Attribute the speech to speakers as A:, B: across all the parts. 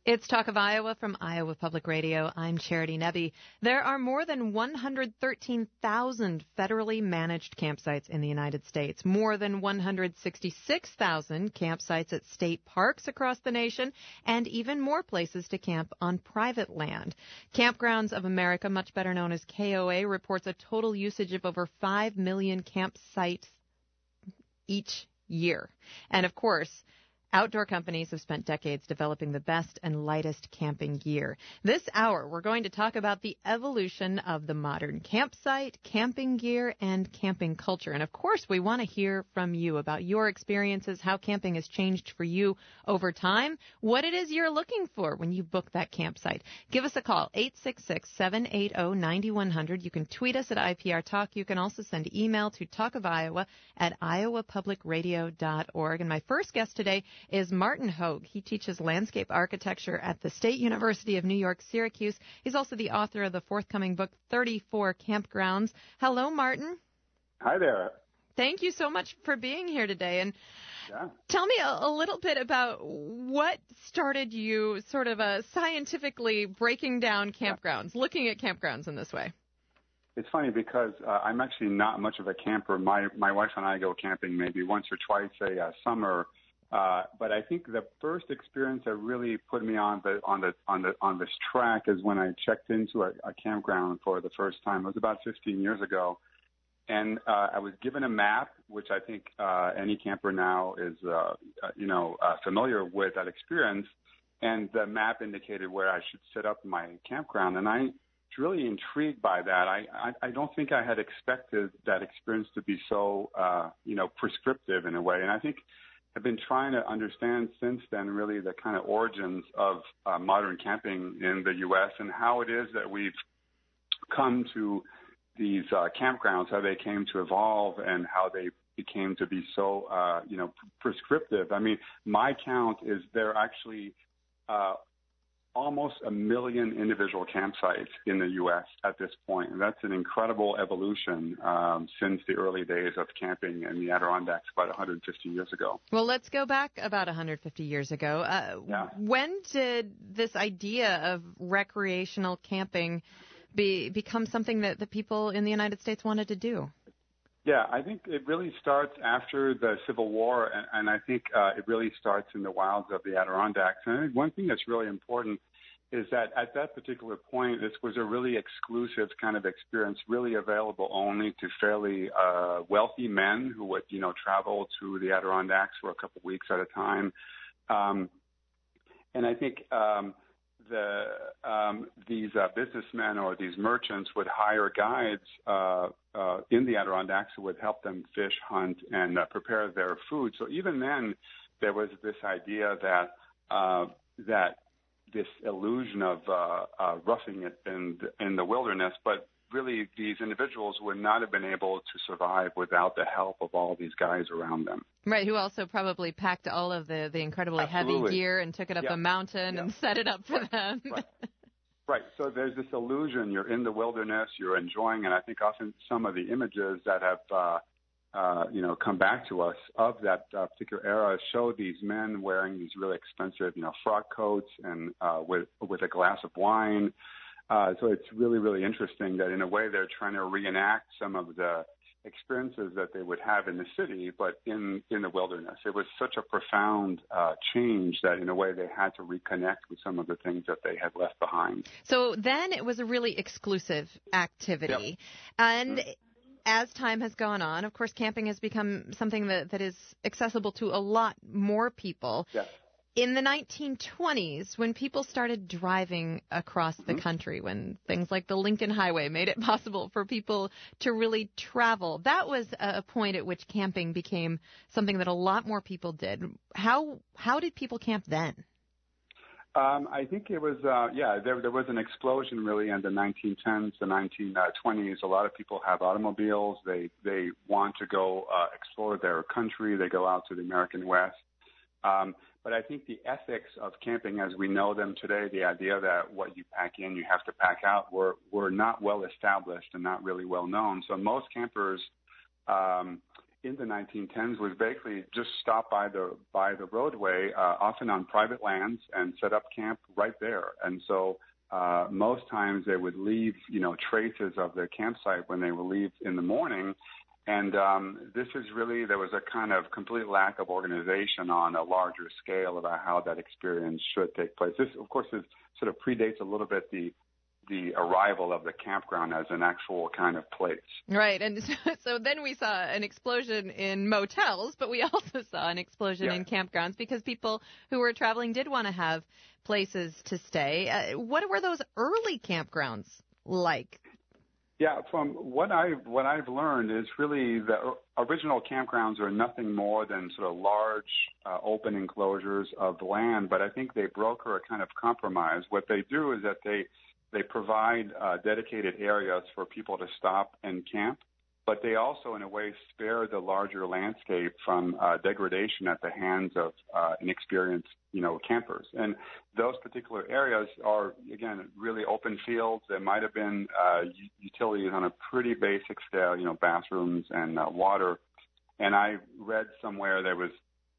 A: It's Talk of Iowa from Iowa Public Radio. I'm Charity Nebbe. There are more than 113,000 federally managed campsites in the United States, more than 166,000 campsites at state parks across the nation, and even more places to camp on private land. Kampgrounds of America, much better known as KOA, reports a total usage of over 5 million campsites each year. And of course, outdoor companies have spent decades developing the best and lightest camping gear. This hour, we're going to talk about the evolution of the modern campsite, camping gear, and camping culture. And, of course, we want to hear from you about your experiences, how camping has changed for you over time, what it is you're looking for when you book that campsite. Give us a call, 866-780-9100. You can tweet us at IPR Talk. You can also send email to talkofiowa@iowapublicradio.org. And my first guest today is Martin Hogue. He teaches landscape architecture at the State University of New York, Syracuse. He's also the author of the forthcoming book, 34 Campgrounds. Hello, Martin.
B: Hi there.
A: Thank you so much for being here today. And tell me a little bit about what started you sort of scientifically breaking down campgrounds, looking at campgrounds in this way.
B: It's funny because I'm actually not much of a camper. My wife and I go camping maybe once or twice a summer. But I think the first experience that really put me on this track is when I checked into a campground for the first time. It was about 15 years ago, and I was given a map, which I think any camper now is familiar with that experience. And the map indicated where I should set up my campground, and I was really intrigued by that. I don't think I had expected that experience to be so prescriptive in a way, and I think I've been trying to understand since then really the kind of origins of modern camping in the U.S. and how it is that we've come to these campgrounds, how they came to evolve and how they became to be so, prescriptive. I mean, my count is there are actually almost 1 million individual campsites in the U.S. at this point. And that's an incredible evolution since the early days of camping in the Adirondacks about 150 years ago.
A: Well, let's go back about 150 years ago. When did this idea of recreational camping become something that the people in the United States wanted to do?
B: Yeah, I think it really starts after the Civil War, and I think it really starts in the wilds of the Adirondacks. And I think one thing that's really important is that at that particular point, this was a really exclusive kind of experience, really available only to fairly wealthy men who would, travel to the Adirondacks for a couple of weeks at a time. And I think these businessmen or these merchants would hire guides in the Adirondacks who would help them fish, hunt, and prepare their food. So even then, there was this idea that this illusion of roughing it in the wilderness, but really these individuals would not have been able to survive without the help of all these guys around them.
A: Right, who also probably packed all of the incredibly heavy gear and took it up a mountain and set it up for them.
B: Right. So there's this illusion you're in the wilderness, you're enjoying, and I think often some of the images that have come back to us of that particular era show these men wearing these really expensive frock coats and with a glass of wine. So it's really, really interesting that in a way they're trying to reenact some of the experiences that they would have in the city, but in the wilderness. It was such a profound change that in a way they had to reconnect with some of the things that they had left behind.
A: So then it was a really exclusive activity. Yep. And as time has gone on, of course, camping has become something that is accessible to a lot more people.
B: Yes.
A: In the 1920s, when people started driving across the country, when things like the Lincoln Highway made it possible for people to really travel, that was a point at which camping became something that a lot more people did. How did people camp then?
B: I think it was, there was an explosion really in the 1910s, the 1920s. A lot of people have automobiles. They want to go explore their country. They go out to the American West. But I think the ethics of camping as we know them today, the idea that what you pack in, you have to pack out, were not well established and not really well known. So most campers in the 1910s was basically just stop by the roadway, often on private lands, and set up camp right there. And so most times they would leave, traces of their campsite when they would leave in the morning. And this is really, there was a kind of complete lack of organization on a larger scale about how that experience should take place. This, of course, sort of predates a little bit the arrival of the campground as an actual kind of place.
A: Right. And so then we saw an explosion in motels, but we also saw an explosion in campgrounds because people who were traveling did want to have places to stay. What were those early campgrounds like?
B: Yeah, from what I've learned is really the original campgrounds are nothing more than sort of large open enclosures of land, but I think they broker a kind of compromise. What they do is that they provide dedicated areas for people to stop and camp, but they also, in a way, spare the larger landscape from degradation at the hands of inexperienced, campers. And those particular areas are, again, really open fields. There might have been utilities on a pretty basic scale, bathrooms and water. And I read somewhere there was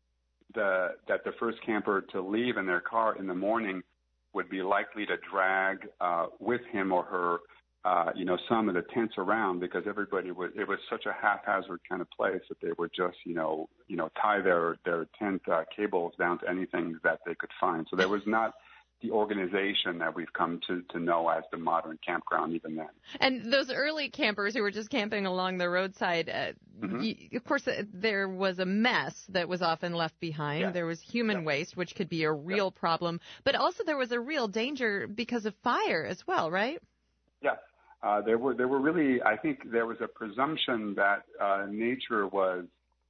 B: that the first camper to leave in their car in the morning would be likely to drag with him or her, some of the tents around, because it was such a haphazard kind of place that they would just, tie their tent cables down to anything that they could find. So there was not the organization that we've come to know as the modern campground even then.
A: And those early campers who were just camping along the roadside, of course, there was a mess that was often left behind.
B: Yeah.
A: There was human waste, which could be a real problem. But also there was a real danger because of fire as well, right?
B: Yes. There were really, I think there was a presumption that nature was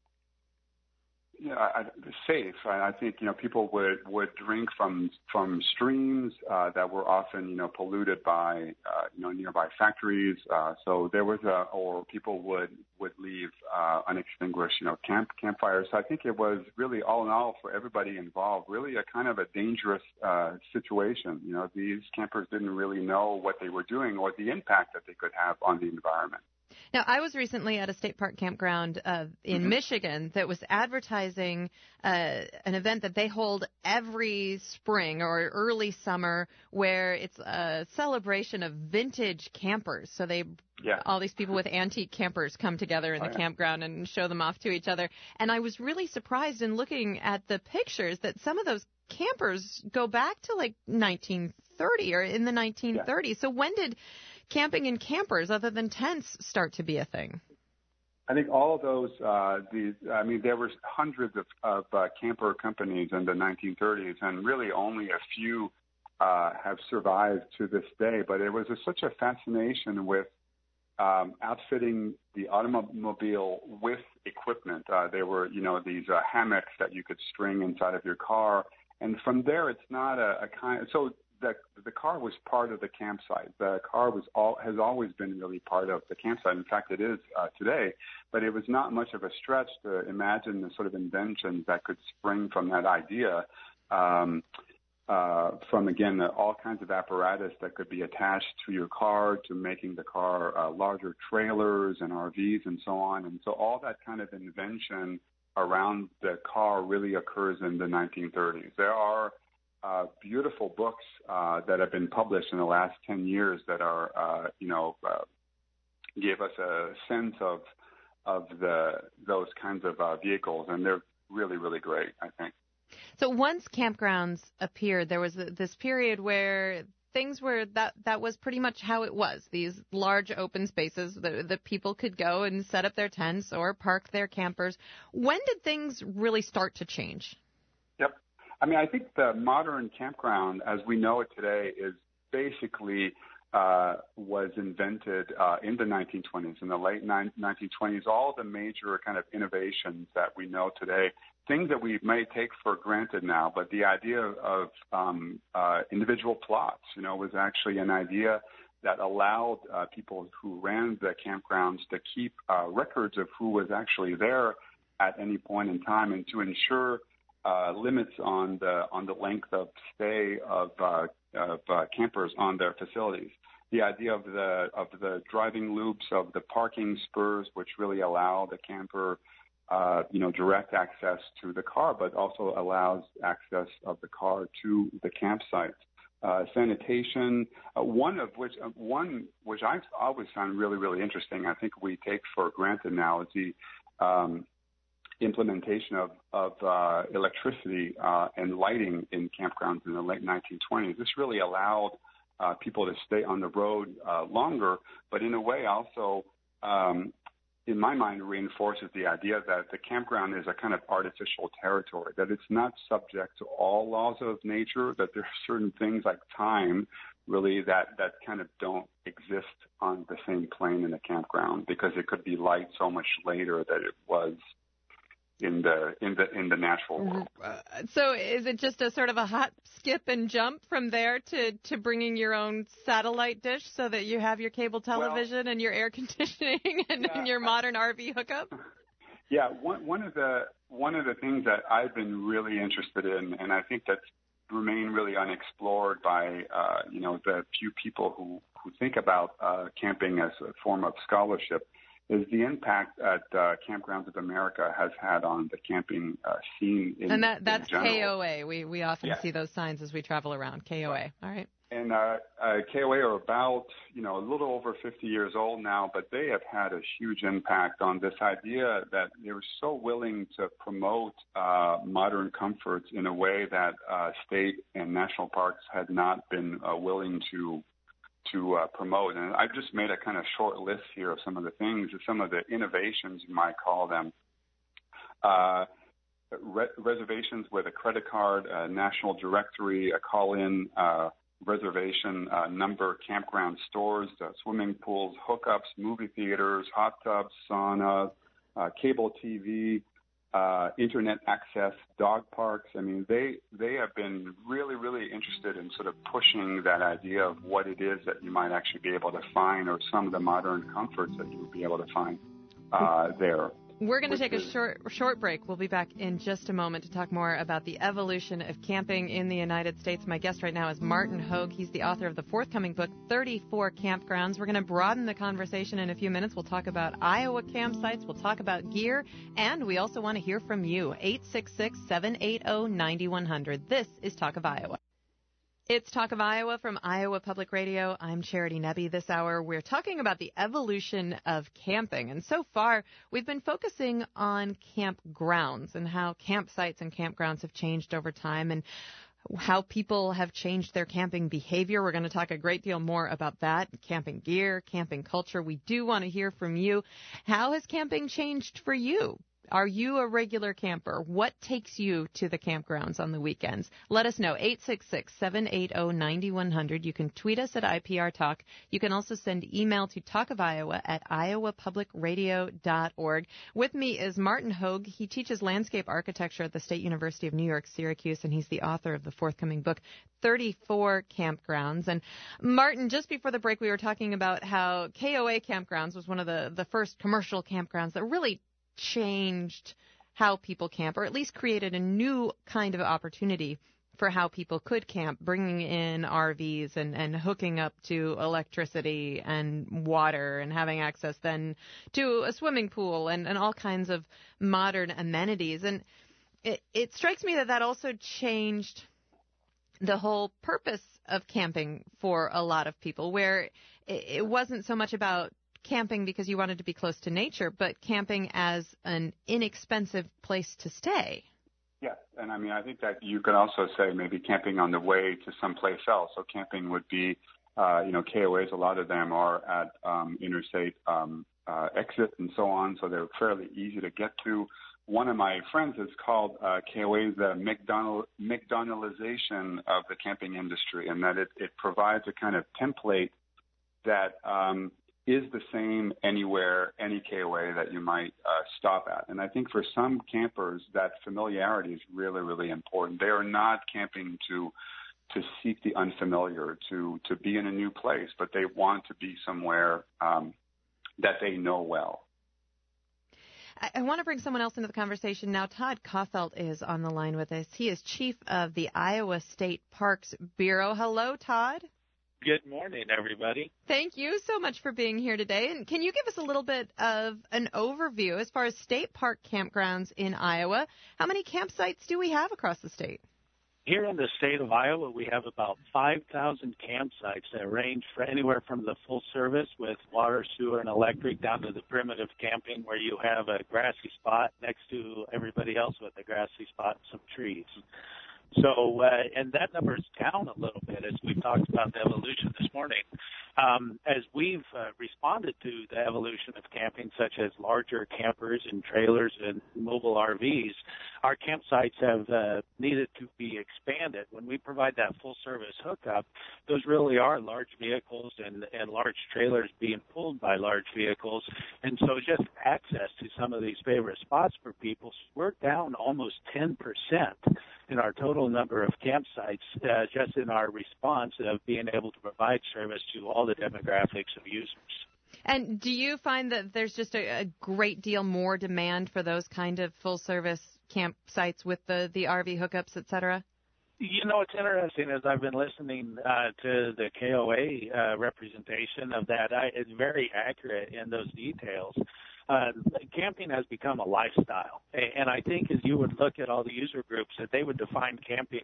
B: safe. I think, people would drink from streams that were often, polluted by, nearby factories. So there was or people would leave unextinguished, campfires. So I think it was really, all in all, for everybody involved, really a kind of a dangerous situation. These campers didn't really know what they were doing or the impact that they could have on the environment.
A: Now, I was recently at a state park campground in Michigan that was advertising an event that they hold every spring or early summer where it's a celebration of vintage campers. So all these people with antique campers come together in the campground and show them off to each other. And I was really surprised in looking at the pictures that some of those campers go back to like 1930 or in the 1930s. Yeah. So when did camping in campers, other than tents, start to be a thing?
B: I think all of those, there were hundreds of camper companies in the 1930s, and really only a few have survived to this day. But it was such a fascination with outfitting the automobile with equipment. There were, these hammocks that you could string inside of your car. And from there, it's not the car was part of the campsite. The car has always been really part of the campsite. In fact, it is today. But it was not much of a stretch to imagine the sort of inventions that could spring from that idea. From, again, all kinds of apparatus that could be attached to your car, to making the car larger trailers and RVs and so on. And so all that kind of invention around the car really occurs in the 1930s. There are beautiful books that have been published in the last 10 years that are, give us a sense of those kinds of vehicles, and they're really, really great, I think.
A: So once campgrounds appeared, there was this period where things were that was pretty much how it was. These large open spaces that people could go and set up their tents or park their campers. When did things really start to change?
B: Yep. I think the modern campground, as we know it today, is basically was invented in the 1920s, in the late 1920s. All the major kind of innovations that we know today, things that we may take for granted now, but the idea of individual plots, was actually an idea that allowed people who ran the campgrounds to keep records of who was actually there at any point in time, and to ensure limits on the length of stay of campers on their facilities. The idea of the driving loops, of the parking spurs, which really allow the camper direct access to the car, but also allows access of the car to the campsite. Sanitation, one which I've always found really, really interesting, I think we take for granted now, is the implementation of electricity and lighting in campgrounds in the late 1920s. This really allowed people to stay on the road longer, but in a way also, in my mind, reinforces the idea that the campground is a kind of artificial territory, that it's not subject to all laws of nature, that there are certain things like time really that kind of don't exist on the same plane in the campground, because it could be light so much later than it was in the natural world.
A: So is it just a sort of a hop, skip, and jump from there to bringing your own satellite dish so that you have your cable television and your air conditioning and your modern RV hookup?
B: Yeah, one of the things that I've been really interested in, and I think that's remained really unexplored by the few people who think about camping as a form of scholarship, is the impact that Campgrounds of America has had on the camping scene in general. And that's
A: KOA. We often see those signs as we travel around. KOA.
B: Right.
A: All right.
B: And KOA are about, a little over 50 years old now, but they have had a huge impact on this idea that they were so willing to promote modern comforts in a way that state and national parks had not been willing to promote. And I've just made a kind of short list here of some of the things, some of the innovations, you might call them. Reservations with a credit card, a national directory, a call-in reservation number, campground stores, swimming pools, hookups, movie theaters, hot tubs, sauna, cable TV, internet access, dog parks. I mean, they have been really, really interested in sort of pushing that idea of what it is that you might actually be able to find, or some of the modern comforts that you would be able to find there.
A: We're going to take a short break. We'll be back in just a moment to talk more about the evolution of camping in the United States. My guest right now is Martin Hogue. He's the author of the forthcoming book, 34 Campgrounds. We're going to broaden the conversation in a few minutes. We'll talk about Iowa campsites. We'll talk about gear. And we also want to hear from you. 866-780-9100. This is Talk of Iowa. It's Talk of Iowa from Iowa Public Radio. I'm Charity Nebbe. This hour, we're talking about the evolution of camping. And so far, we've been focusing on campgrounds and how campsites and campgrounds have changed over time and how people have changed their camping behavior. We're going to talk a great deal more about that, camping gear, camping culture. We do want to hear from you. How has camping changed for you? Are you a regular camper? What takes you to the campgrounds on the weekends? Let us know, 866-780-9100. You can tweet us at IPR Talk. You can also send email to talkofiowa@iowapublicradio.org. With me is Martin Hogue. He teaches landscape architecture at the State University of New York, Syracuse, and he's the author of the forthcoming book, 34 Campgrounds. And Martin, just before the break, we were talking about how KOA Campgrounds was one of the first commercial campgrounds that really changed how people camp, or at least created a new kind of opportunity for how people could camp, bringing in RVs and hooking up to electricity and water and having access then to a swimming pool and all kinds of modern amenities. And it strikes me that also changed the whole purpose of camping for a lot of people, where it wasn't so much about camping because you wanted to be close to nature, but camping as an inexpensive place to stay.
B: Yes, and I mean, I think that you could also say maybe camping on the way to someplace else. So camping would be, KOAs, a lot of them are at interstate exit and so on, so they're fairly easy to get to. One of my friends has called KOA the McDonaldization of the camping industry, and that it provides a kind of template that is the same anywhere, any KOA that you might stop at. And I think for some campers, that familiarity is really, really important. They are not camping to seek the unfamiliar, to be in a new place, but they want to be somewhere that they know well.
A: I want to bring someone else into the conversation now. Todd Kaufelt is on the line with us. He is chief of the Iowa State Parks Bureau. Hello, Todd.
C: Good morning, everybody.
A: Thank you so much for being here today. And can you give us a little bit of an overview as far as state park campgrounds in Iowa? How many campsites do we have across the state?
C: Here in the state of Iowa, we have about 5,000 campsites that range for anywhere from the full service with water, sewer, and electric down to the primitive camping where you have a grassy spot next to everybody else with a grassy spot and some trees. So, and that number is down a little bit as we've talked about the evolution this morning. As we've responded to the evolution of camping, such as larger campers and trailers and mobile RVs, our campsites have needed to be expanded. When we provide that full-service hookup, those really are large vehicles and large trailers being pulled by large vehicles. And so just access to some of these favorite spots for people, we're down almost 10% in our total number of campsites, just in our response of being able to provide service to all the demographics of users.
A: And do you find that there's just a great deal more demand for those kind of full-service campsites with the RV hookups, et cetera?
C: You know, it's interesting as I've been listening to the KOA representation of that. It's very accurate in those details. Camping has become a lifestyle. And I think as you would look at all the user groups, that they would define camping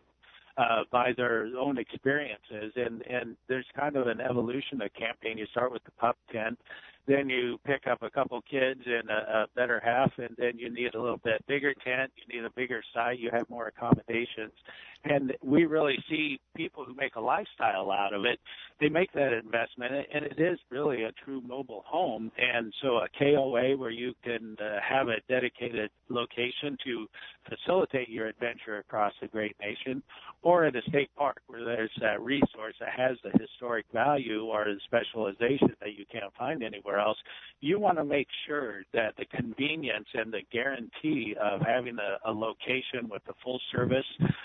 C: by their own experiences. And there's kind of an evolution of camping. You start with the pup tent, then you pick up a couple kids and a better half, and then you need a little bit bigger tent, you need a bigger site, you have more accommodations. And we really see people who make a lifestyle out of it. They make that investment, and it is really a true mobile home. And so a KOA where you can have a dedicated location to facilitate your adventure across the great nation, or at a state park where there's that resource that has the historic value or the specialization that you can't find anywhere else, you want to make sure that the convenience and the guarantee of having a location with the full service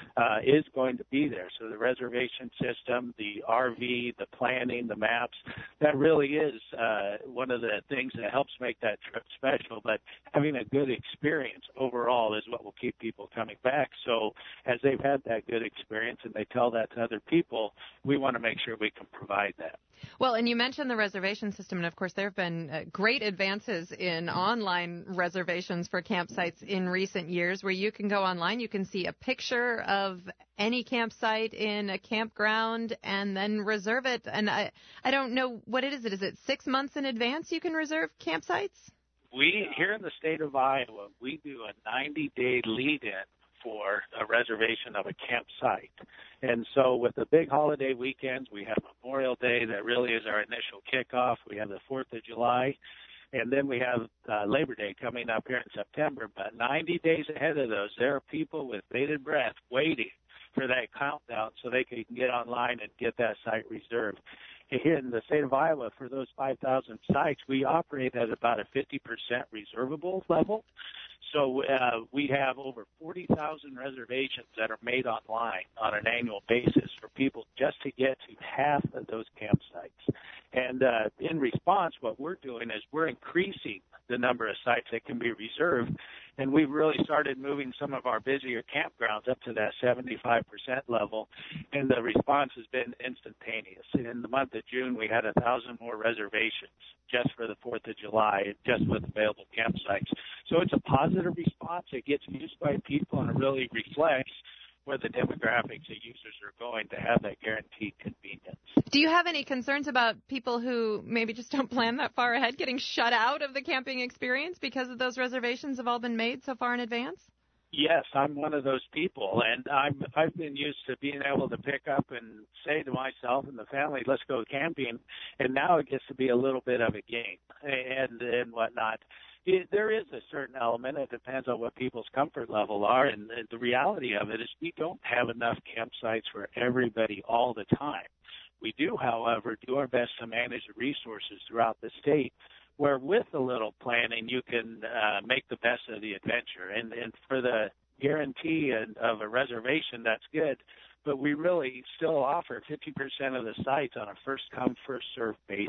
C: is going to be there. So the reservation system, the RV, the planning, the maps, that really is one of the things that helps make that trip special. But having a good experience overall is what will keep people coming back. So as they've had that good experience and they tell that to other people, we want to make sure we can provide that.
A: Well, and you mentioned the reservation system, and of course there have been great advances in online reservations for campsites in recent years where you can go online, you can see a picture of any campsite in a campground and then reserve it. And I don't know what it is. Is it 6 months in advance you can reserve campsites?
C: We, here in the state of Iowa, we do a 90-day lead-in for a reservation of a campsite. And so with the big holiday weekends, we have Memorial Day that really is our initial kickoff. We have the 4th of July, and then we have Labor Day coming up here in September. But 90 days ahead of those, there are people with bated breath waiting for that countdown so they can get online and get that site reserved. Here in the state of Iowa, for those 5,000 sites, we operate at about a 50% reservable level. So we have over 40,000 reservations that are made online on an annual basis for people just to get to half of those campsites. And in response, what we're doing is we're increasing the number of sites that can be reserved. And we've really started moving some of our busier campgrounds up to that 75% level. And the response has been instantaneous. In the month of June, we had 1,000 more reservations just for the 4th of July, just with available campsites. So it's a positive response. It gets used by people, and it really reflects where the demographics of users are going to have that guaranteed convenience.
A: Do you have any concerns about people who maybe just don't plan that far ahead getting shut out of the camping experience because of those reservations have all been made so far in advance?
C: Yes, I'm one of those people, and I've been used to being able to pick up and say to myself and the family, let's go camping, and now it gets to be a little bit of a game and whatnot. There is a certain element. It depends on what people's comfort level are, and the reality of it is we don't have enough campsites for everybody all the time. We do, however, do our best to manage the resources throughout the state, where with a little planning you can make the best of the adventure. And for the guarantee of a reservation, that's good, but we really still offer 50% of the sites on a first-come, first-served basis.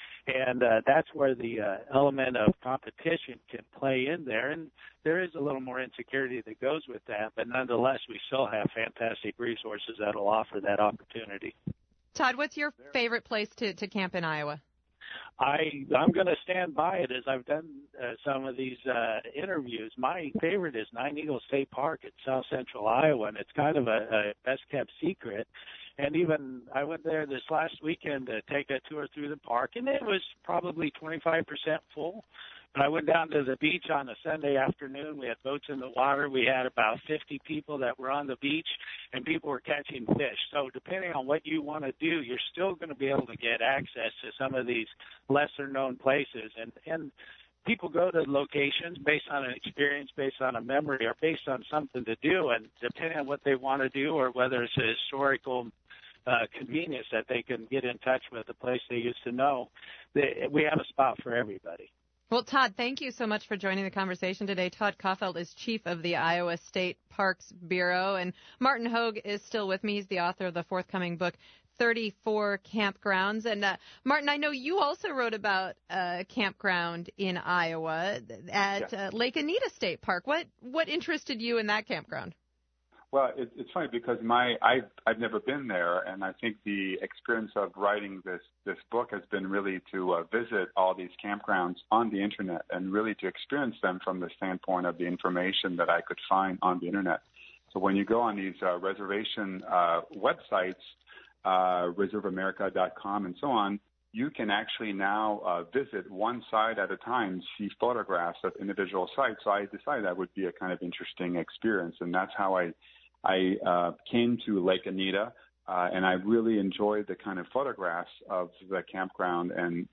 C: And that's where the element of competition can play in there. And there is a little more insecurity that goes with that, but nonetheless, we still have fantastic resources that will offer that opportunity.
A: Todd, what's your favorite place to camp in Iowa?
C: I'm going to stand by it as I've done some of these interviews. My favorite is Nine Eagle State Park in South Central Iowa, and it's kind of a best-kept secret. And even I went there this last weekend to take a tour through the park, and it was probably 25% full. But I went down to the beach on a Sunday afternoon. We had boats in the water. We had about 50 people that were on the beach, and people were catching fish. So depending on what you want to do, you're still going to be able to get access to some of these lesser-known places. And people go to locations based on an experience, based on a memory, or based on something to do. And depending on what they want to do or whether it's a historical convenience that they can get in touch with a place they used to know, we have a spot for everybody.
A: Well, Todd, thank you so much for joining the conversation today. Todd Caufeld is chief of the Iowa State Parks Bureau, and Martin Hogue is still with me. He's the author of the forthcoming book, 34 Campgrounds. And Martin, I know you also wrote about a campground in Iowa at Lake Anita State Park. What interested you in that campground?
B: Well, it's funny because I've never been there, and I think the experience of writing this book has been really to visit all these campgrounds on the internet and really to experience them from the standpoint of the information that I could find on the internet. So when you go on these reservation websites, reserveamerica.com and so on, you can actually now visit one site at a time, see photographs of individual sites. So I decided that would be a kind of interesting experience, and that's how I came to Lake Anita, and I really enjoyed the kind of photographs of the campground. And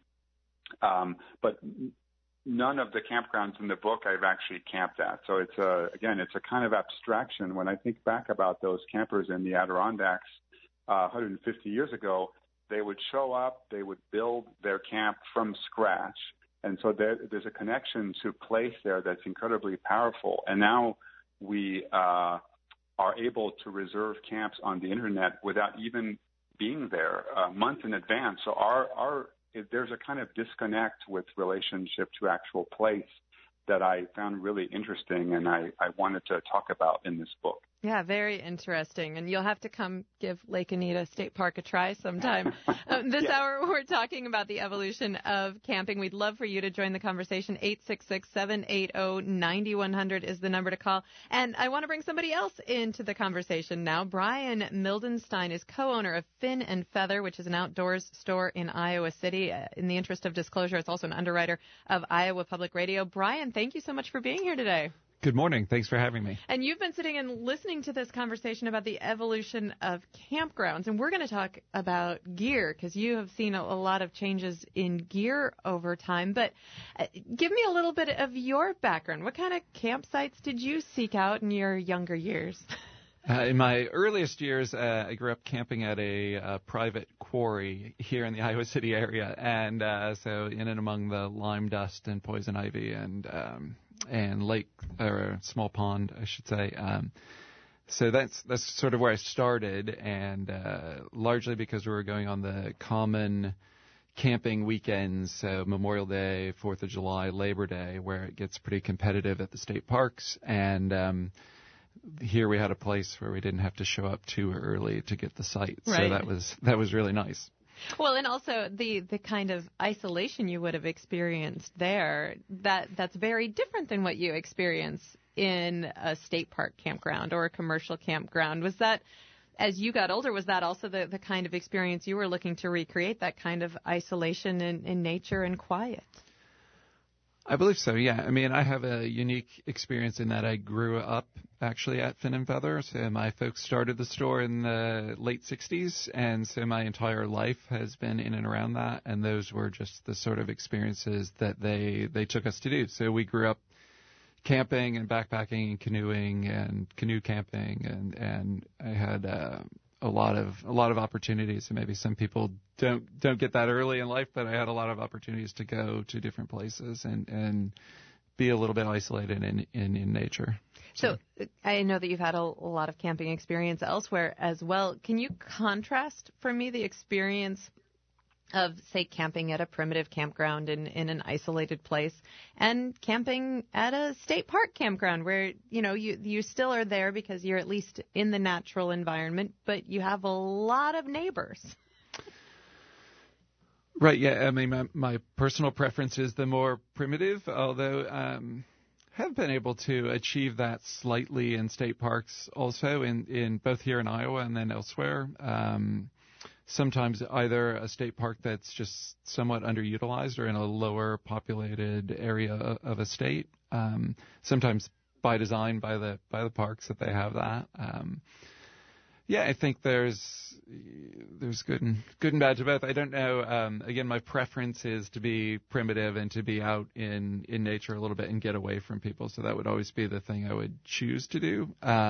B: but none of the campgrounds in the book I've actually camped at. So it's a kind of abstraction. When I think back about those campers in the Adirondacks 150 years ago, they would show up, they would build their camp from scratch. And so there's a connection to place there that's incredibly powerful. And now we are able to reserve camps on the internet without even being there months in advance. So there's a kind of disconnect with relationship to actual place that I found really interesting, and I wanted to talk about in this book.
A: Yeah, very interesting. And you'll have to come give Lake Anita State Park a try sometime. This hour, we're talking about the evolution of camping. We'd love for you to join the conversation. 866-780-9100 is the number to call. And I want to bring somebody else into the conversation now. Brian Mildenstein is co-owner of Fin and Feather, which is an outdoors store in Iowa City. In the interest of disclosure, it's also an underwriter of Iowa Public Radio. Brian, thank you so much for being here today.
D: Good morning. Thanks for having me.
A: And you've been sitting and listening to this conversation about the evolution of campgrounds. And we're going to talk about gear because you have seen a lot of changes in gear over time. But give me a little bit of your background. What kind of campsites did you seek out in your younger years?
D: In my earliest years, I grew up camping at a private quarry here in the Iowa City area. And so in and among the lime dust and poison ivy and lake, or small pond, I should say. So that's sort of where I started, and largely because we were going on the common camping weekends, so Memorial Day, 4th of July, Labor Day, where it gets pretty competitive at the state parks. And here we had a place where we didn't have to show up too early to get the site.
A: Right.
D: So that was really nice.
A: Well, and also the kind of isolation you would have experienced there, that's very different than what you experience in a state park campground or a commercial campground. Was that, as you got older, was that also the kind of experience you were looking to recreate, that kind of isolation in nature and quiet?
D: I believe so, yeah. I mean, I have a unique experience in that I grew up actually at Fin and Feather. So my folks started the store in the late 60s, and so my entire life has been in and around that, and those were just the sort of experiences that they took us to do. So we grew up camping and backpacking and canoeing and canoe camping, and I had a lot of opportunities. And maybe some people don't get that early in life, but I had a lot of opportunities to go to different places and be a little bit isolated in nature.
A: So I know that you've had a lot of camping experience elsewhere as well. Can you contrast for me the experience of, say, camping at a primitive campground in an isolated place and camping at a state park campground where, you still are there because you're at least in the natural environment, but you have a lot of neighbors?
D: Right, yeah. I mean, my personal preference is the more primitive, although have been able to achieve that slightly in state parks also, in both here in Iowa and then elsewhere. Sometimes either a state park that's just somewhat underutilized or in a lower populated area of a state. Sometimes by design by the parks that they have that. Yeah, I think there's good and bad to both. I don't know. Again, my preference is to be primitive and to be out in nature a little bit and get away from people. So that would always be the thing I would choose to do.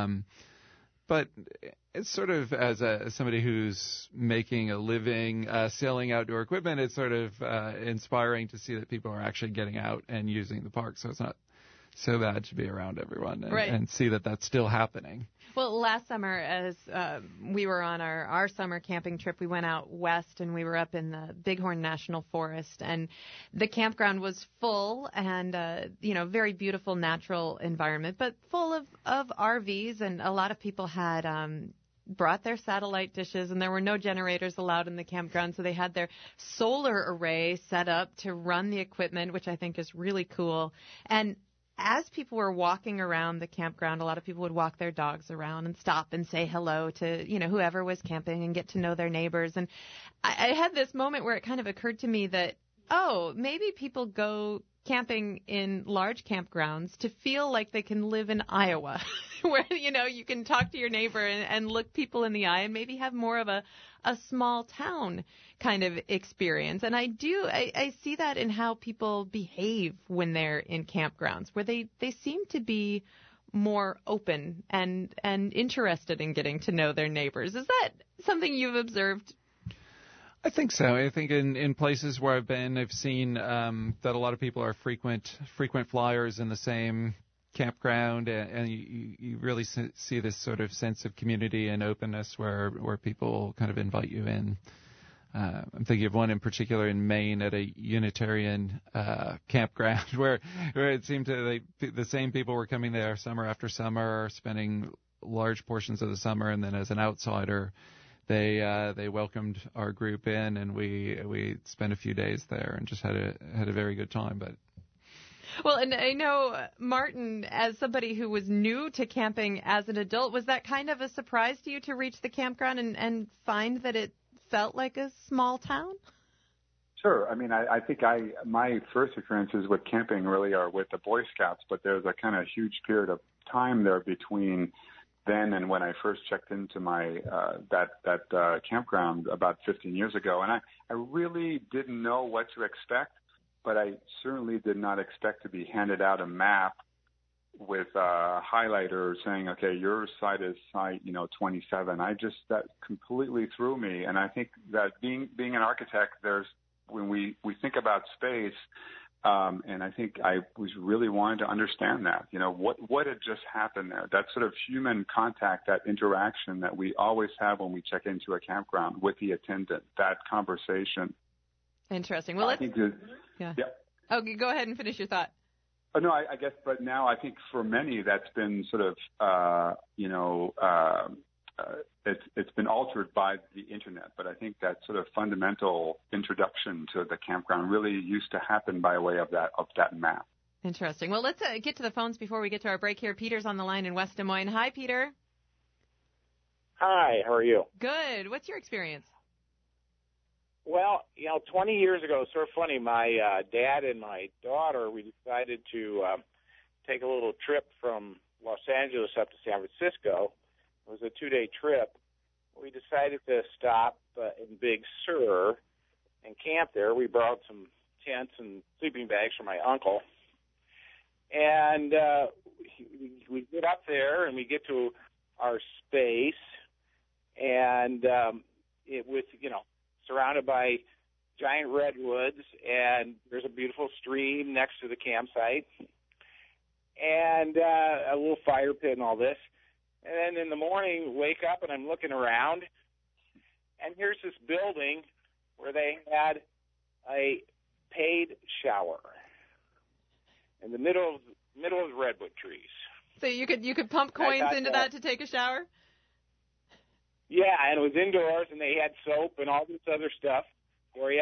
D: But it's sort of as somebody who's making a living selling outdoor equipment, it's sort of inspiring to see that people are actually getting out and using the park. So it's not so bad to be around everyone and see that that's still happening.
A: Well, last summer, as we were on our summer camping trip, we went out west and we were up in the Bighorn National Forest, and the campground was full and, very beautiful natural environment, but full of RVs, and a lot of people had brought their satellite dishes, and there were no generators allowed in the campground, so they had their solar array set up to run the equipment, which I think is really cool. And as people were walking around the campground, a lot of people would walk their dogs around and stop and say hello to, whoever was camping and get to know their neighbors. And I had this moment where it kind of occurred to me that, maybe people go camping in large campgrounds to feel like they can live in Iowa, where, you can talk to your neighbor and look people in the eye and maybe have more of a small town kind of experience. And I see that in how people behave when they're in campgrounds, where they seem to be more open and interested in getting to know their neighbors. Is that something you've observed?
D: I think so. I think in places where I've been, I've seen that a lot of people are frequent flyers in the same campground, and you really see this sort of sense of community and openness where people kind of invite you in. I'm thinking of one in particular in Maine at a Unitarian campground where it seemed the same people were coming there summer after summer, spending large portions of the summer, and then as an outsider, they welcomed our group in, and we spent a few days there and just had a very good time. But
A: well, and I know, Martin, as somebody who was new to camping as an adult, was that kind of a surprise to you to reach the campground and find that it felt like a small town?
B: Sure. I mean, I think my first experiences with camping really are with the Boy Scouts, but there's a kind of huge period of time there between then and when I first checked into my that campground about 15 years ago. And I really didn't know what to expect, but I certainly did not expect to be handed out a map with a highlighter saying, okay, your site is site 27. That completely threw me. And I think that being an architect, when we think about space, and I think I was really wanting to understand that, what had just happened there, that sort of human contact, that interaction that we always have when we check into a campground with the attendant, that conversation.
A: Interesting. Well,
B: yeah.
A: Okay, go ahead and finish your thought.
B: Oh, no, I guess, but now I think for many that's been sort of, it's been altered by the internet. But I think that sort of fundamental introduction to the campground really used to happen by way of that map.
A: Interesting. Well, let's get to the phones before we get to our break here. Peter's on the line in West Des Moines. Hi, Peter.
C: Hi, how are you?
A: Good. What's your experience?
C: Well, 20 years ago, it's sort of funny. My dad and my daughter, we decided to take a little trip from Los Angeles up to San Francisco. It was a 2-day trip. We decided to stop in Big Sur and camp there. We borrowed some tents and sleeping bags from my uncle. And we get up there and we get to our space, and surrounded by giant redwoods, and there's a beautiful stream next to the campsite, and a little fire pit and all this. And then in the morning, wake up, and I'm looking around, and here's this building where they had a paid shower in the middle of the redwood trees.
A: So you could pump coins into that to take a shower?
C: Yeah, and it was indoors, and they had soap and all this other stuff for you.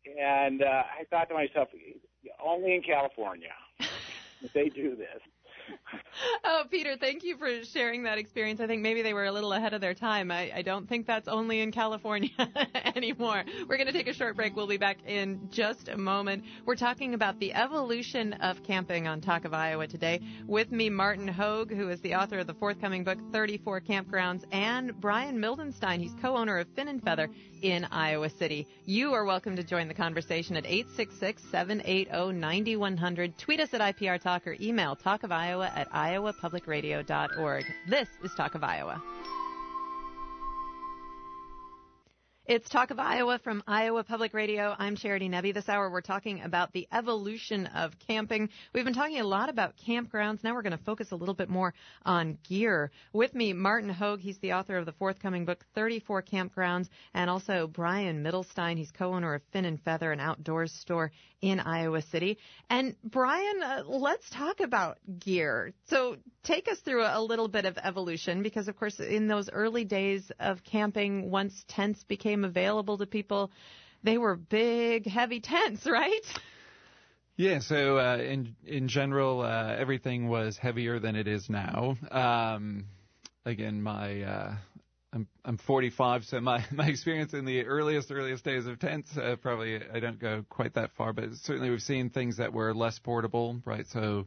C: And I thought to myself, only in California they do this.
A: Oh, Peter, thank you for sharing that experience. I think maybe they were a little ahead of their time. I don't think that's only in California anymore. We're going to take a short break. We'll be back in just a moment. We're talking about the evolution of camping on Talk of Iowa today. With me, Martin Hogue, who is the author of the forthcoming book, 34 Campgrounds, and Brian Mildenstein. He's co-owner of Fin and Feather in Iowa City. You are welcome to join the conversation at 866-780-9100. Tweet us at IPR Talk or email talkofiowa@iowapublicradio.org. This is Talk of Iowa. It's Talk of Iowa from Iowa Public Radio. I'm Charity Nebbe. This hour we're talking about the evolution of camping. We've been talking a lot about campgrounds. Now we're going to focus a little bit more on gear. With me, Martin Hogue. He's the author of the forthcoming book, 34 Campgrounds, and also Brian Mildenstein. He's co-owner of Fin and Feather, an outdoors store in Iowa City. And Brian, let's talk about gear. So take us through a little bit of evolution, because, of course, in those early days of camping, once tents became available to people, they were big, heavy tents, right?
D: Yeah, so in general, everything was heavier than it is now. Again, I'm 45, so my experience in the earliest days of tents, probably I don't go quite that far, but certainly we've seen things that were less portable, right? So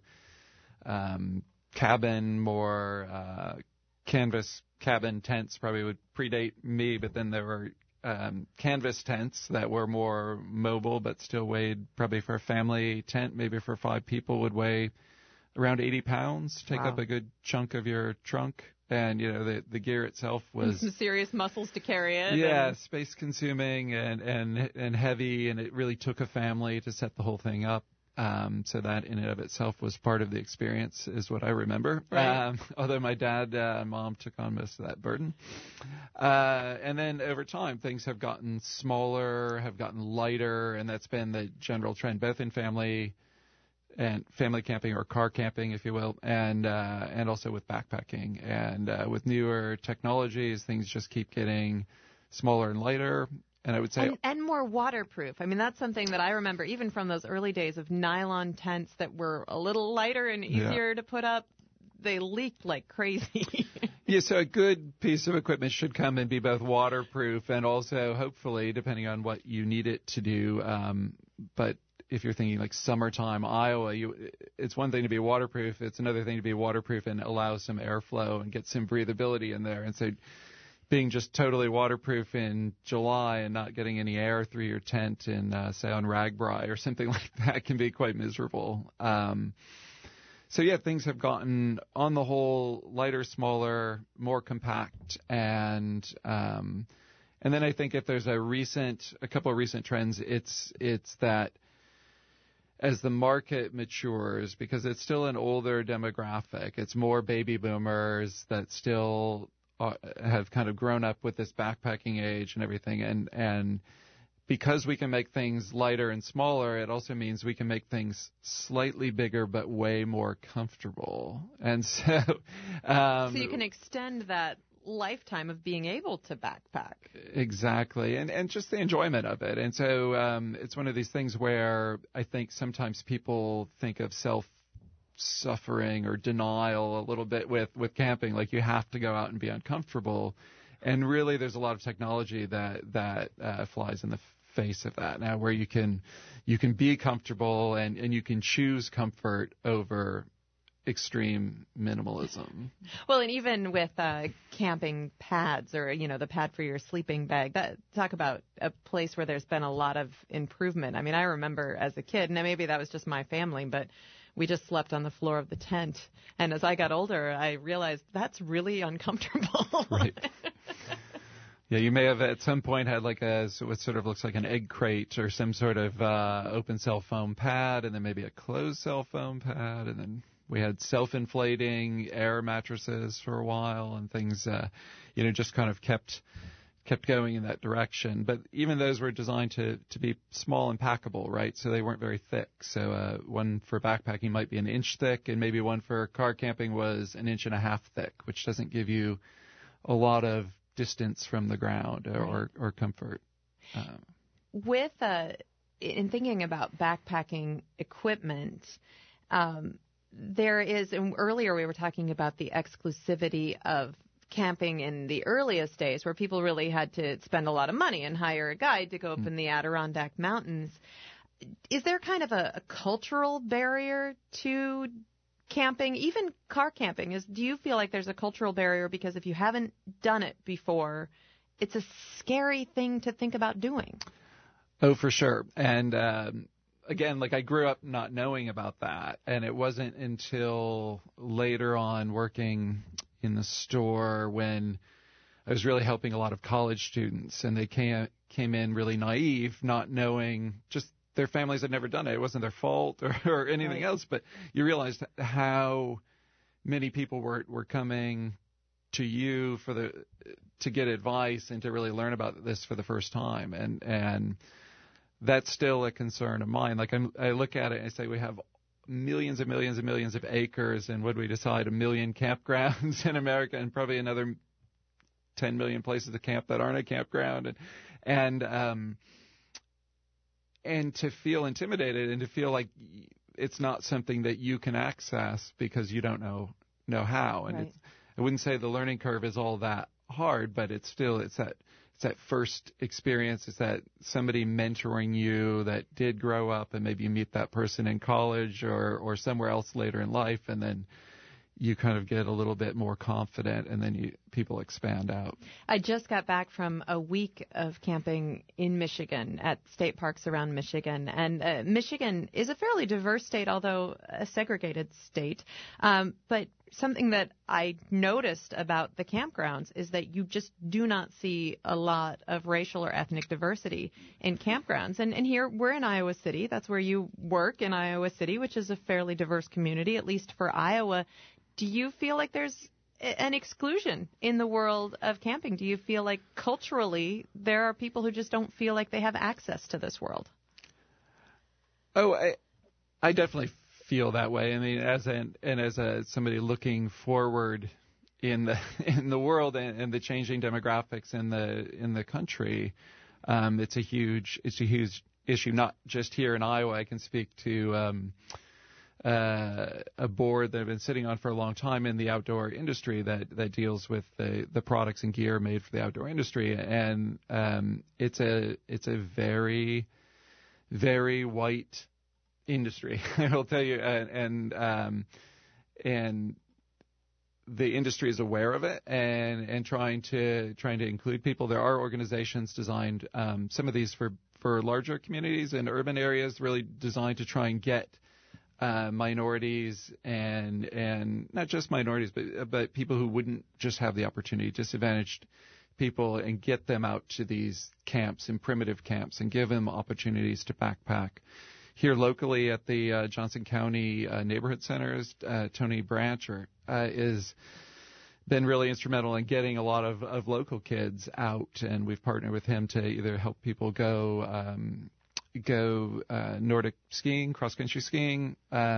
D: more canvas cabin tents probably would predate me, but then there were canvas tents that were more mobile but still weighed, probably for a family tent, maybe for 5 people, would weigh around 80 pounds, take up a good chunk of your trunk. And, you know, the gear itself was
A: some serious muscles to carry it.
D: Yeah, space consuming and heavy, and it really took a family to set the whole thing up. So that in and of itself was part of the experience, is what I remember.
A: Right.
D: Although my dad and mom took on most of that burden. And then over time, things have gotten smaller, have gotten lighter, and that's been the general trend, both in family camping, or car camping, if you will, and also with backpacking. And with newer technologies, things just keep getting smaller and lighter. And I would say
A: and more waterproof. I mean, that's something that I remember even from those early days of nylon tents that were a little lighter and easier to put up. They leaked like crazy.
D: Yeah, so a good piece of equipment should come and be both waterproof and also, hopefully, depending on what you need it to do, but if you're thinking like summertime Iowa, it's one thing to be waterproof. It's another thing to be waterproof and allow some airflow and get some breathability in there. And so being just totally waterproof in July and not getting any air through your tent in, say, on RAGBRAI or something like that can be quite miserable. So, yeah, things have gotten, on the whole, lighter, smaller, more compact. And then I think if there's a couple of recent trends, it's that as the market matures, because it's still an older demographic, it's more baby boomers that still have kind of grown up with this backpacking age and everything. And because we can make things lighter and smaller, it also means we can make things slightly bigger but way more comfortable. And so
A: so you can extend that lifetime of being able to backpack.
D: Exactly. And just the enjoyment of it. And so it's one of these things where I think sometimes people think of self-suffering or denial a little bit with camping, like you have to go out and be uncomfortable. And really there's a lot of technology that flies in the face of that now, where you can be comfortable and you can choose comfort over extreme minimalism.
A: Well, and even with camping pads, or the pad for your sleeping bag, talk about a place where there's been a lot of improvement. I mean, I remember as a kid, and maybe that was just my family, but we just slept on the floor of the tent. And as I got older, I realized that's really uncomfortable.
D: Right. Yeah, you may have at some point had like what sort of looks like an egg crate or some sort of open cell foam pad, and then maybe a closed cell foam pad, and then we had self-inflating air mattresses for a while, and things, just kind of kept going in that direction. But even those were designed to be small and packable, right? So they weren't very thick. So one for backpacking might be an inch thick, and maybe one for car camping was an inch and a half thick, which doesn't give you a lot of distance from the ground or comfort.
A: With in thinking about backpacking equipment, there is, and earlier we were talking about the exclusivity of camping in the earliest days where people really had to spend a lot of money and hire a guide to go up in the Adirondack Mountains. Is there kind of a cultural barrier to camping, even car camping? Do you feel like there's a cultural barrier because if you haven't done it before, it's a scary thing to think about doing?
D: Oh, for sure. And again, like I grew up not knowing about that, and it wasn't until later on working in the store when I was really helping a lot of college students, and they came in really naive, not knowing, just their families had never done it. It wasn't their fault or anything else, but you realized how many people were coming to you to get advice and to really learn about this for the first time, and that's still a concern of mine. Like I look at it and I say we have millions and millions and millions of acres, and would we decide 1 million campgrounds in America, and probably another 10 million places to camp that aren't a campground, and to feel intimidated and to feel like it's not something that you can access because you don't know how. And I wouldn't say the learning curve is all that hard, but it's that first experience. It's that somebody mentoring you that did grow up, and maybe you meet that person in college or somewhere else later in life, and then you kind of get a little bit more confident, and then people expand out. I
A: just got back from a week of camping in Michigan at state parks around Michigan. And Michigan is a fairly diverse state, although a segregated state. But something that I noticed about the campgrounds is that you just do not see a lot of racial or ethnic diversity in campgrounds. And here we're in Iowa City. That's where you work, in Iowa City, which is a fairly diverse community, at least for Iowa. Do you feel like there's an exclusion in the world of camping? Do you feel like culturally there are people who just don't feel like they have access to this world?
D: Oh, I definitely feel that way. I mean, as somebody looking forward in the world and the changing demographics in the country, it's a huge issue. Not just here in Iowa. I can speak to a board that I've been sitting on for a long time in the outdoor industry that deals with the products and gear made for the outdoor industry, and it's a very, very white industry. I'll tell you, and the industry is aware of it and trying to include people. There are organizations designed, some of these for larger communities in urban areas, really designed to try and get minorities and not just minorities, but people who wouldn't just have the opportunity, disadvantaged people, and get them out to these camps and primitive camps and give them opportunities to backpack. Here locally at the Johnson County Neighborhood Centers, Tony Branch is been really instrumental in getting a lot of local kids out, and we've partnered with him to either help people go Nordic skiing, cross-country skiing,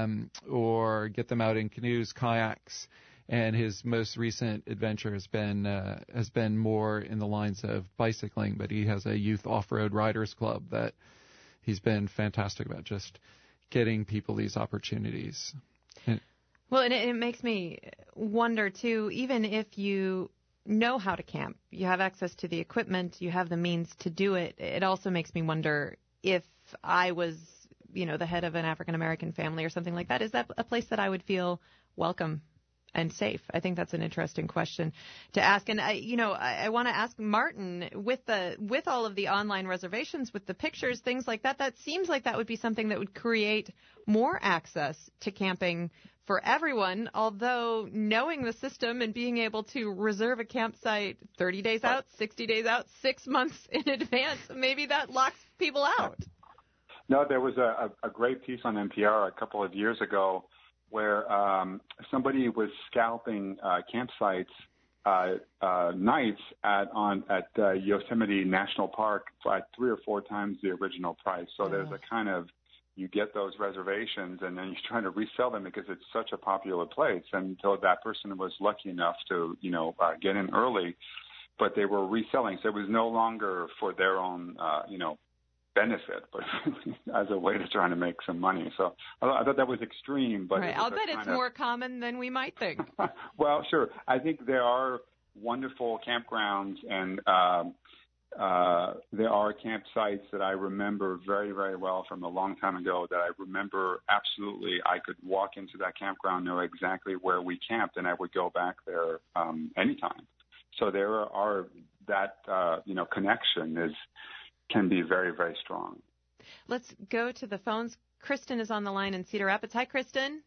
D: or get them out in canoes, kayaks. And his most recent adventure has been more in the lines of bicycling, but he has a youth off-road riders club that he's been fantastic about, just getting people these opportunities.
A: Well, and it makes me wonder, too, even if you know how to camp, you have access to the equipment, you have the means to do it, it also makes me wonder, if I was, the head of an African-American family or something like that, is that a place that I would feel welcome and safe? I think that's an interesting question to ask. And I want to ask Martin, with all of the online reservations, with the pictures, things like that, that seems like that would be something that would create more access to camping for everyone, although knowing the system and being able to reserve a campsite 30 days out, 60 days out, 6 months in advance, maybe that locks people out.
B: No, there was a great piece on NPR a couple of years ago where somebody was scalping campsites nights at Yosemite National Park at 3 or 4 times the original price. So there's a kind of, you get those reservations and then you're trying to resell them because it's such a popular place. And so that person was lucky enough to, get in early, but they were reselling. So it was no longer for their own, benefit, but as a way to try to make some money. So I thought that was extreme, but
A: right. I'll bet it's more common than we might think.
B: Well, sure. I think there are wonderful campgrounds, and there are campsites that I remember very, very well from a long time ago that I remember absolutely. I could walk into that campground, know exactly where we camped, and I would go back there anytime. So there are that, connection can be very, very strong.
A: Let's go to the phones. Kristen is on the line in Cedar Rapids. Hi, Kristen.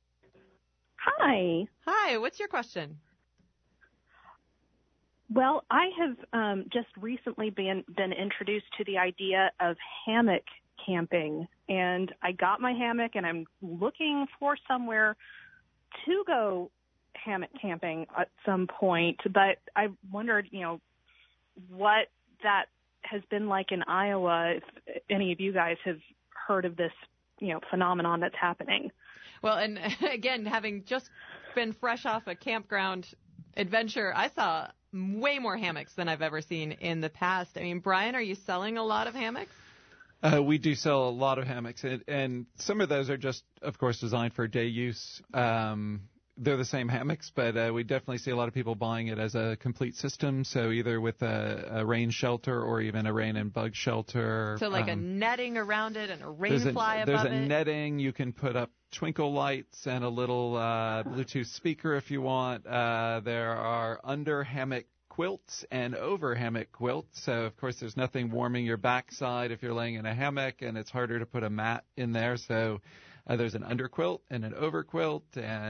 E: Hi.
A: Hi. What's your question?
E: Well, I have just recently been introduced to the idea of hammock camping, and I got my hammock, and I'm looking for somewhere to go hammock camping at some point, but I wondered, what that has been like in Iowa, if any of you guys have heard of this, phenomenon that's happening.
A: Well, and again, having just been fresh off a campground adventure, I saw way more hammocks than I've ever seen in the past. I mean, Brian, are you selling a lot of hammocks?
D: We do sell a lot of hammocks, and some of those are just, of course, designed for day use. They're the same hammocks, but we definitely see a lot of people buying it as a complete system, so either with a rain shelter or even a rain and bug shelter.
A: So like a netting around it and a rain fly above it?
D: There's a netting. You can put up twinkle lights and a little Bluetooth speaker if you want. There are under hammock quilts and over hammock quilts. So, of course, there's nothing warming your backside if you're laying in a hammock, and it's harder to put a mat in there. So there's an under quilt and an over quilt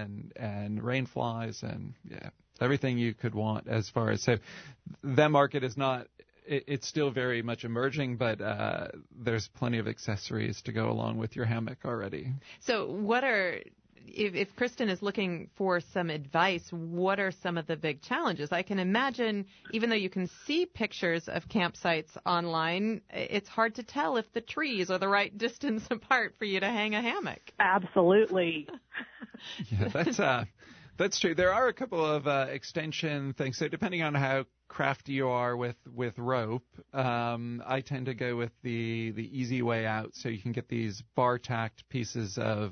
D: and rain flies and, everything you could want as far as. So that market is not – it's still very much emerging, but there's plenty of accessories to go along with your hammock already.
A: So what are – if Kristen is looking for some advice, what are some of the big challenges? I can imagine, even though you can see pictures of campsites online, it's hard to tell if the trees are the right distance apart for you to hang a hammock.
E: Absolutely.
D: Yeah, that's true. There are a couple of extension things. So depending on how crafty you are with rope, I tend to go with the easy way out. So you can get these bar tacked pieces of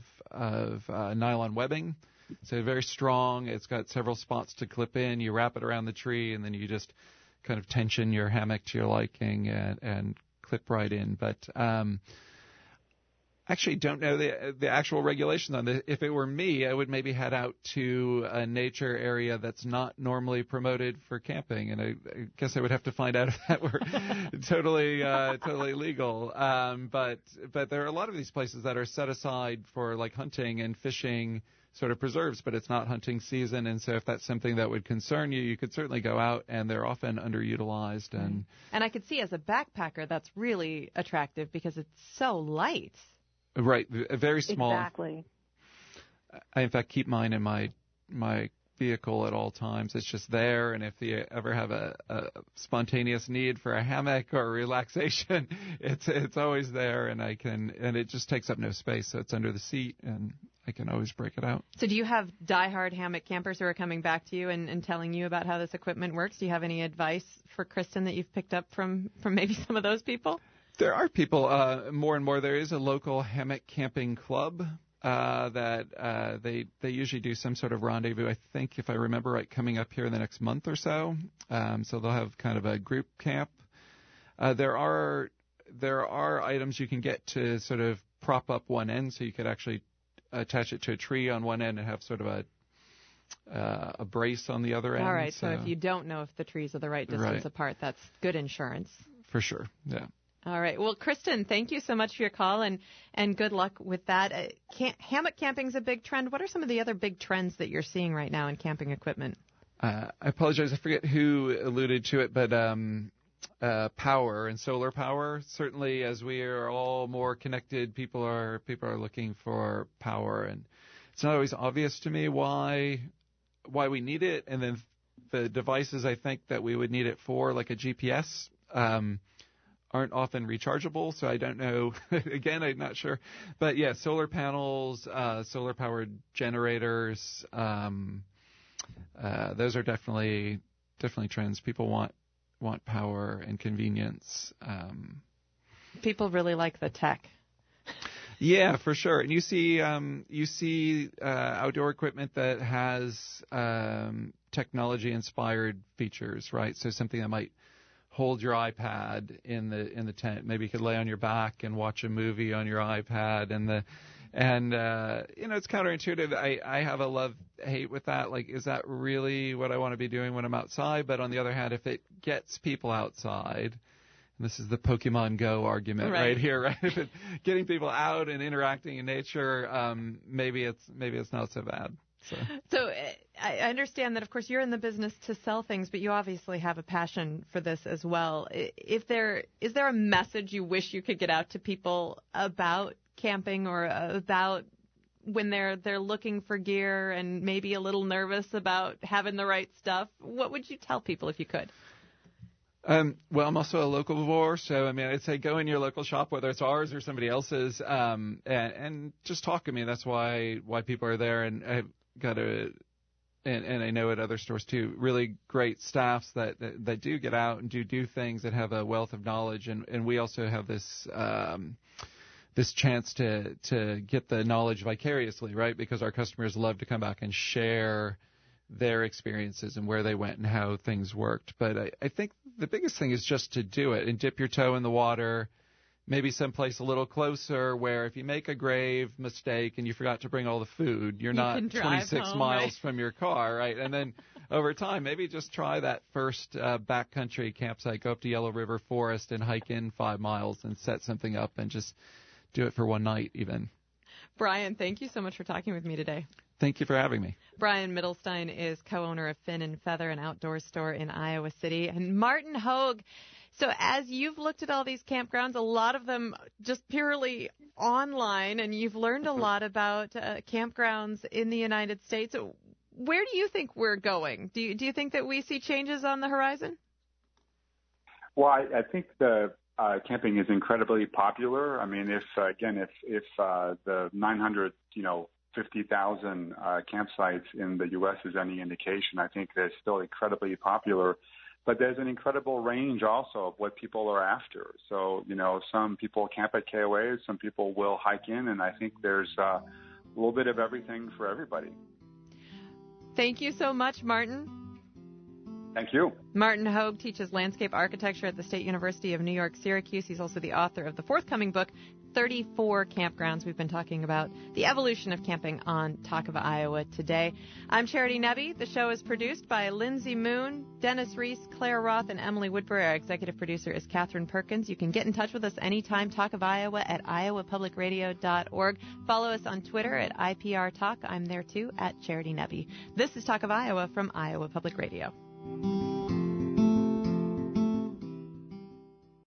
D: nylon webbing. So very strong. It's got several spots to clip in. You wrap it around the tree, and then you just kind of tension your hammock to your liking and clip right in. But actually don't know the actual regulations on this. If it were me, I would maybe head out to a nature area that's not normally promoted for camping, and I guess I would have to find out if that were totally legal. But there are a lot of these places that are set aside for like hunting and fishing sort of preserves, but it's not hunting season, and so if that's something that would concern you, you could certainly go out, and they're often underutilized. And
A: I could see as a backpacker that's really attractive because it's so light.
D: Right, very small.
E: Exactly.
D: I, in fact, keep mine in my vehicle at all times. It's just there, and if you ever have a spontaneous need for a hammock or relaxation, it's always there, and it just takes up no space, so it's under the seat, and I can always break it out. So
A: do you have diehard hammock campers who are coming back to you and telling you about how this equipment works? Do you have any advice for Kristen that you've picked up from maybe some of those people?
D: There are people, more and more. There is a local hammock camping club that they usually do some sort of rendezvous, I think, if I remember right, coming up here in the next month or so. So they'll have kind of a group camp. There are items you can get to sort of prop up one end, so you could actually attach it to a tree on one end and have sort of a brace on the other end.
A: All right, so if you don't know if the trees are the right distance apart, that's good insurance.
D: For sure, yeah.
A: All right. Well, Kristen, thank you so much for your call, and good luck with that. Hammock camping is a big trend. What are some of the other big trends that you're seeing right now in camping equipment?
D: I apologize. I forget who alluded to it, but power and solar power. Certainly, as we are all more connected, people are looking for power, and it's not always obvious to me why we need it. And then the devices I think that we would need it for, like a GPS, aren't often rechargeable, so I don't know. Again, I'm not sure. But yeah, solar panels, solar-powered generators, those are definitely trends. People want power and convenience.
A: People really like the tech.
D: Yeah, for sure. And you see outdoor equipment that has technology-inspired features, right? So something that might hold your iPad in the tent. Maybe you could lay on your back and watch a movie on your iPad. And it's counterintuitive. I have a love-hate with that. Like, is that really what I want to be doing when I'm outside? But on the other hand, if it gets people outside. This is the Pokemon Go argument right here, right? If it's getting people out and interacting in nature, maybe it's not so bad.
A: So I understand that, of course, you're in the business to sell things, but you obviously have a passion for this as well. Is there a message you wish you could get out to people about camping or about when they're looking for gear and maybe a little nervous about having the right stuff? What would you tell people if you could?
D: Well, I'm also a locavore, so I'd say go in your local shop, whether it's ours or somebody else's, and just talk to me. That's why people are there, and I've got and I know at other stores too, really great staffs that do get out and do things that have a wealth of knowledge, and we also have this chance to get the knowledge vicariously, right? Because our customers love to come back and share their experiences and where they went and how things worked. But I think the biggest thing is just to do it and dip your toe in the water, maybe someplace a little closer where if you make a grave mistake and you forgot to bring all the food, you're not 26
A: home,
D: miles
A: right?
D: from your car, right? And then over time, maybe just try that first backcountry campsite, go up to Yellow River Forest and hike in 5 miles and set something up and just do it for one night even.
A: Brian, thank you so much for talking with me today.
D: Thank you for having me.
A: Brian Mittelstein is co-owner of Fin and Feather, an outdoor store in Iowa City. And Martin Hogue, so as you've looked at all these campgrounds, a lot of them just purely online, and you've learned a lot about campgrounds in the United States. Where do you think we're going? Do you think that we see changes on the horizon?
B: Well, I think the camping is incredibly popular. If the 950,000 campsites in the U.S. is any indication, I think they're still incredibly popular. But there's an incredible range also of what people are after. So, some people camp at KOAs, some people will hike in, and I think there's a little bit of everything for everybody.
A: Thank you so much, Martin.
B: Thank you.
A: Martin Hogue teaches landscape architecture at the State University of New York, Syracuse. He's also the author of the forthcoming book, 34 Campgrounds. We've been talking about the evolution of camping on Talk of Iowa today. I'm Charity Nebbe. The show is produced by Lindsay Moon, Dennis Reese, Claire Roth, and Emily Woodbury. Our executive producer is Catherine Perkins. You can get in touch with us anytime, Talk of Iowa at iowapublicradio.org. Follow us on Twitter at IPR Talk. I'm there too, at Charity Nebbe. This is Talk of Iowa from Iowa Public Radio.